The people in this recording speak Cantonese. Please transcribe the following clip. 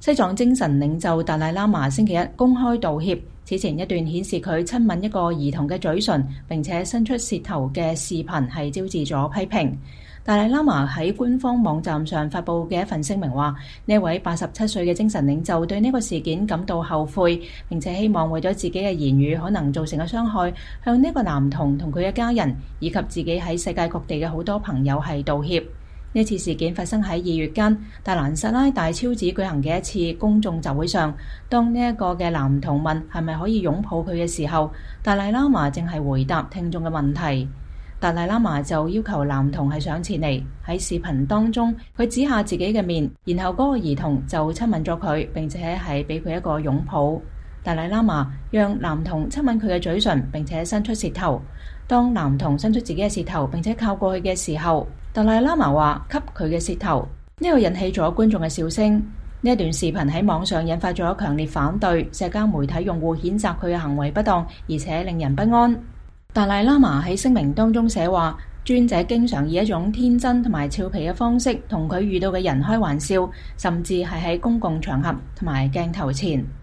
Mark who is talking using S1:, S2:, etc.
S1: 西藏精神領袖達賴喇嘛星期一公開道歉，此前一段顯示佢親吻一個兒童嘅嘴唇並且伸出舌頭嘅視頻係招致咗批評。達賴喇嘛喺官方網站上發布嘅一份聲明話，呢位87歲嘅精神領袖對呢個事件感到後悔，並且希望為咗自己嘅言語可能造成嘅傷害，向呢個男童同佢嘅家人以及自己喺世界各地嘅好多朋友係道歉。呢次事件發生喺2月間大蘭薩拉大昭寺舉行嘅一次公眾集會上，當呢一個嘅男童問係咪可以擁抱佢嘅時候，達賴喇嘛正係回答聽眾嘅問題。達賴喇嘛就要求男童係上前嚟，喺視頻當中佢指下自己嘅面，然後嗰個兒童就親吻咗佢，並且係俾佢一個擁抱。達賴喇嘛讓男童親吻佢嘅嘴唇，並且伸出舌頭。當男童伸出自己嘅舌頭並且靠過去嘅時候，達賴喇嘛話吸佢嘅舌頭，呢個引起咗觀眾嘅笑聲。呢一段視頻喺網上引發咗強烈反對，社交媒體用戶譴責佢嘅行為不當，而且令人不安。達賴喇嘛喺聲明當中寫話，尊者經常以一種天真同埋俏皮嘅方式同佢遇到嘅人開玩笑，甚至係喺公共場合同埋鏡頭前。